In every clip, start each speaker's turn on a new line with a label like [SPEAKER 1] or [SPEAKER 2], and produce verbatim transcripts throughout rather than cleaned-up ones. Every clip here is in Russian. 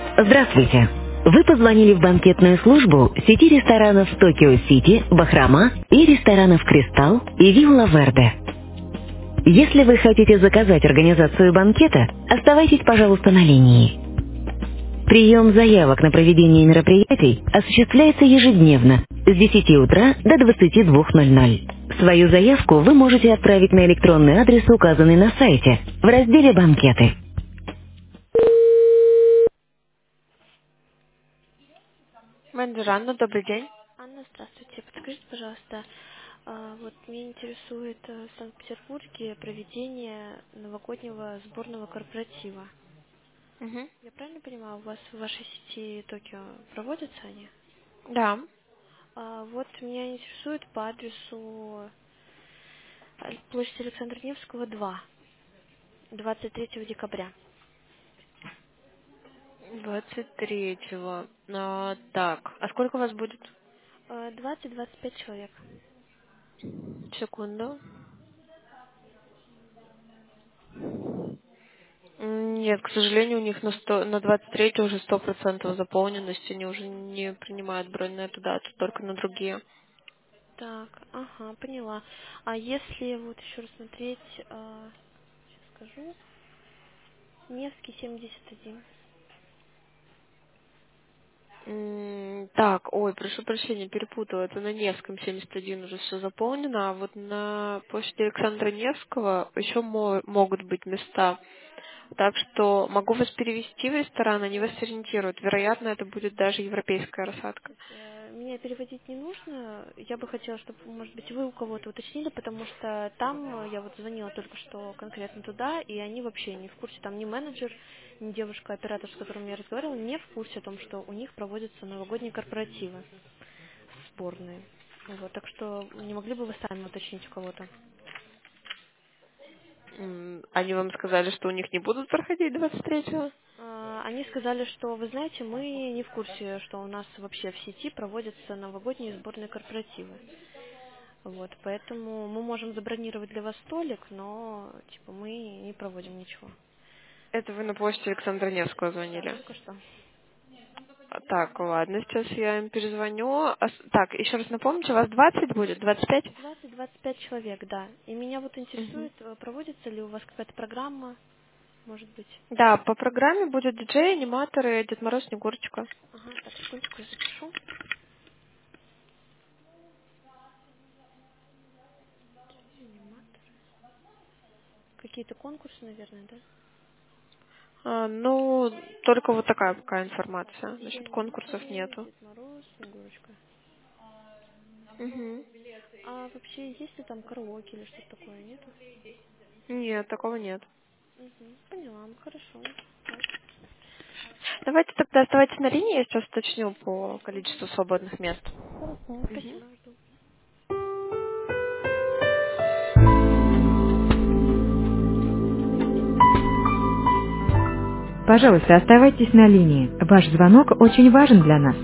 [SPEAKER 1] Здравствуйте. Вы позвонили в банкетную службу сети ресторанов Токио Сити, Бахрома и ресторанов Кристалл и Вилла Верде. Если вы хотите заказать организацию банкета, оставайтесь, пожалуйста, на линии. Прием заявок на проведение мероприятий осуществляется ежедневно с десяти утра до двадцати двух ноль-ноль. Свою заявку вы можете отправить на электронный адрес, указанный на сайте, в разделе «Банкеты».
[SPEAKER 2] Менеджер Анна, добрый день.
[SPEAKER 3] Анна, здравствуйте. Подскажите, пожалуйста, а, вот меня интересует э, в Санкт-Петербурге проведение новогоднего сборного корпоратива.
[SPEAKER 2] Мгм.
[SPEAKER 3] Я правильно понимаю, у вас в вашей сети Токио проводятся они?
[SPEAKER 2] Да.
[SPEAKER 3] А, вот меня интересует по адресу Аль- площадь Александра Невского, два, двадцать третьего декабря.
[SPEAKER 2] двадцать третьего. А, так, а сколько у вас будет?
[SPEAKER 3] А, двадцать-двадцать пять человек.
[SPEAKER 2] Секунду. М, Нет, к сожалению, у них на, сто, на двадцать третье уже сто процентов заполненность, они уже не принимают бронь на эту дату, только на другие.
[SPEAKER 3] Так, ага, поняла. А если вот еще рассмотреть, а, сейчас скажу, Невский семьдесят один.
[SPEAKER 2] М, Так, ой, прошу прощения, перепутала. Это на Невском семьдесят один уже все заполнено, а вот на площади Александра Невского еще мо- могут быть места. Так что могу вас перевести в ресторан, они вас ориентируют. Вероятно, это будет даже европейская рассадка.
[SPEAKER 3] Э, Меня переводить не нужно. Я бы хотела, чтобы, может быть, вы у кого-то уточнили, потому что там э, я вот звонила только что конкретно туда, и они вообще не в курсе, там ни менеджер, ни девушка-оператор, с которым я разговаривала, не в курсе о том, что у них проводятся новогодние корпоративы сборные. Вот, так что не могли бы вы сами уточнить у кого-то?
[SPEAKER 2] М, Они вам сказали, что у них не будут проходить двадцать третьего?
[SPEAKER 3] А, Они сказали, что, вы знаете, мы не в курсе, что у нас вообще в сети проводятся новогодние сборные корпоративы. Вот, поэтому мы можем забронировать для вас столик, но типа мы не проводим ничего.
[SPEAKER 2] Это вы на площади Александра Невского
[SPEAKER 3] Да,
[SPEAKER 2] звонили.
[SPEAKER 3] только что.
[SPEAKER 2] А, Так, ладно, сейчас я им перезвоню. А с- Так, еще раз напомните, у вас двадцать будет? двадцать пять?
[SPEAKER 3] двадцать-двадцать пять человек, да. И меня вот
[SPEAKER 2] Мгм.
[SPEAKER 3] интересует, э, проводится ли у вас какая-то программа, может быть.
[SPEAKER 2] Да, по программе будет диджей, аниматоры, Дед Мороз, Снегурочка.
[SPEAKER 3] Ага, так, секундочку, я запишу. Какие-то конкурсы, наверное, да?
[SPEAKER 2] А, ну, только вот такая пока информация.
[SPEAKER 3] Диджей
[SPEAKER 2] Насчет конкурсов
[SPEAKER 3] аниматоры,
[SPEAKER 2] нету.
[SPEAKER 3] Дед Мороз, Снегурочка.
[SPEAKER 2] Мгм.
[SPEAKER 3] А вообще есть ли там караоке или что-то такое, нету?
[SPEAKER 2] Нет, такого нет.
[SPEAKER 3] Угу, поняла, хорошо.
[SPEAKER 2] Давайте тогда оставайтесь на линии, я сейчас уточню по количеству свободных мест.
[SPEAKER 3] Хорошо,
[SPEAKER 2] Мгм.
[SPEAKER 3] спасибо, жду.
[SPEAKER 1] Пожалуйста, оставайтесь на линии. Ваш звонок очень важен для нас.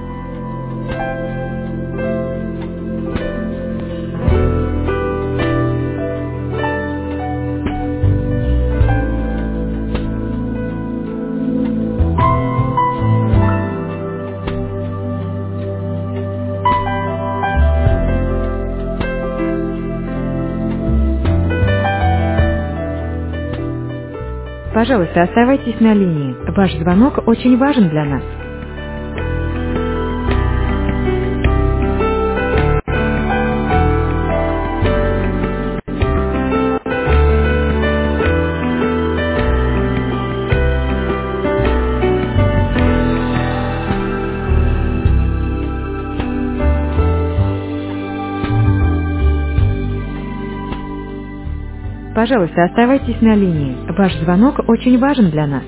[SPEAKER 1] Пожалуйста, оставайтесь на линии. Ваш звонок очень важен для нас. Пожалуйста, оставайтесь на линии. Ваш звонок очень важен для нас.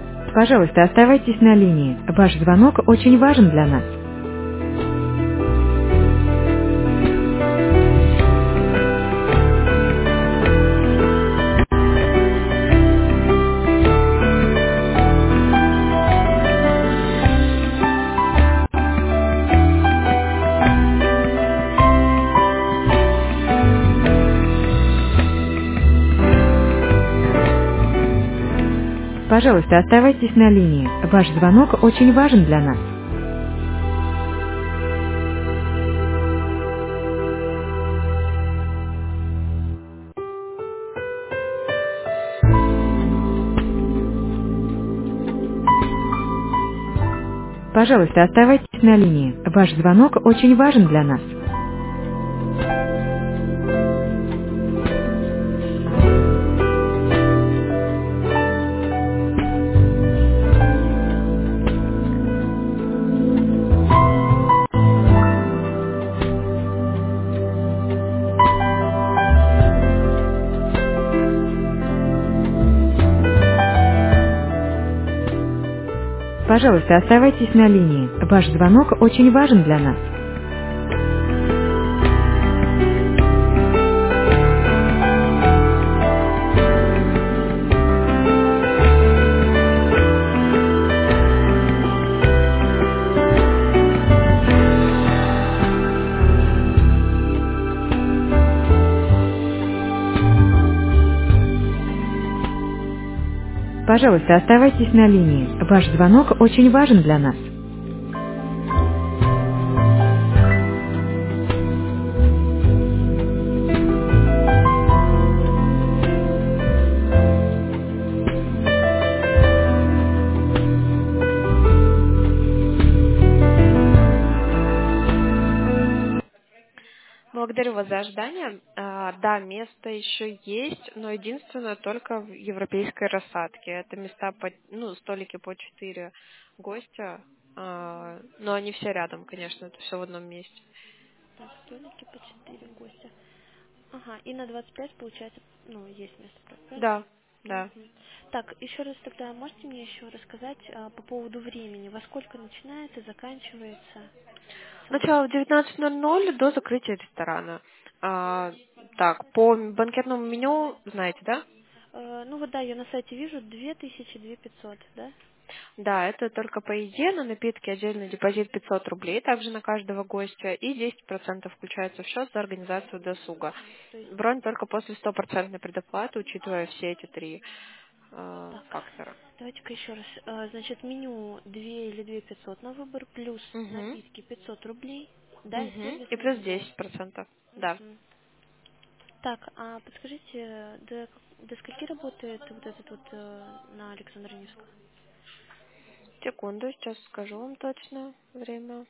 [SPEAKER 1] Пожалуйста, оставайтесь на линии. Ваш звонок очень важен для нас.
[SPEAKER 4] Пожалуйста, оставайтесь на линии. Ваш звонок очень важен для нас. Пожалуйста, оставайтесь на линии. Ваш звонок очень важен для нас. Пожалуйста, оставайтесь на линии. Ваш звонок очень важен для нас. Пожалуйста, оставайтесь на линии. Ваш звонок очень важен для нас.
[SPEAKER 2] Благодарю вас за ожидание. А, да, место еще есть, но единственное только в европейской рассадке. Это места, по, ну, столики по четыре гостя, а, но они все рядом, конечно, это все в одном месте.
[SPEAKER 3] Так, столики по четыре гостя. Ага, и на двадцать пять получается, ну, есть место, правильно?
[SPEAKER 2] Да, да.
[SPEAKER 3] Угу. Так, еще раз тогда можете мне еще рассказать а, по поводу времени? Во сколько начинается, заканчивается?
[SPEAKER 2] Начало в девятнадцать ноль ноль до закрытия ресторана. А, так, по банкетному меню, знаете, да?
[SPEAKER 3] Э, ну вот да, я на сайте вижу две тысячи, две пятьсот, да?
[SPEAKER 2] Да, это только по еде, на напитки отдельный депозит пятьсот рублей, также на каждого гостя, и десять процентов включается в счет за организацию досуга.
[SPEAKER 3] То есть,
[SPEAKER 2] Бронь только после стопроцентной предоплаты, учитывая все эти три э,
[SPEAKER 3] так,
[SPEAKER 2] фактора.
[SPEAKER 3] давайте-ка еще раз. Э, значит, меню две или две пятьсот на выбор, плюс
[SPEAKER 2] Угу.
[SPEAKER 3] напитки пятьсот рублей, да, и
[SPEAKER 2] Угу. И
[SPEAKER 3] сервисный
[SPEAKER 2] плюс
[SPEAKER 3] стол.
[SPEAKER 2] десять процентов, да.
[SPEAKER 3] Мгм. Так, а подскажите, до, до скольки работает вот этот вот э, на Александра Невского?
[SPEAKER 2] Секунду, сейчас скажу вам точно время.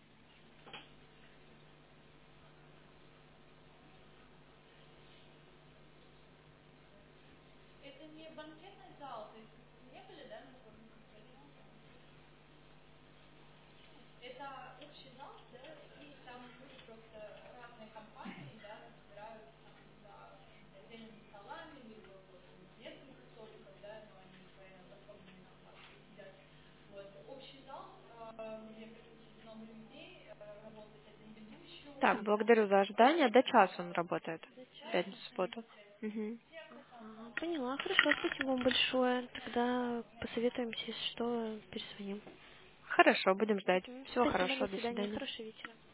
[SPEAKER 2] Так, благодарю за ожидание. До часа он работает.
[SPEAKER 3] До
[SPEAKER 2] В
[SPEAKER 3] часа.
[SPEAKER 2] пятницу, субботу. Угу.
[SPEAKER 3] Ага, поняла, хорошо, спасибо вам большое. Тогда посоветуемся, если что, перезвоним.
[SPEAKER 2] Хорошо, будем ждать.
[SPEAKER 3] Мгм.
[SPEAKER 2] Всего
[SPEAKER 3] Спасибо, до
[SPEAKER 2] хорошего, до
[SPEAKER 3] свидания,
[SPEAKER 2] свидания.
[SPEAKER 3] хорошего вечера.